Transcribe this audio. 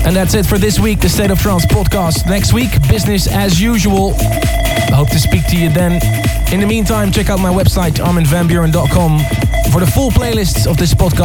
And that's it for this week, the State of Trance podcast. Next week, business as usual. I hope to speak to you then. In the meantime, check out my website, arminvanburen.com, for the full playlists of this podcast.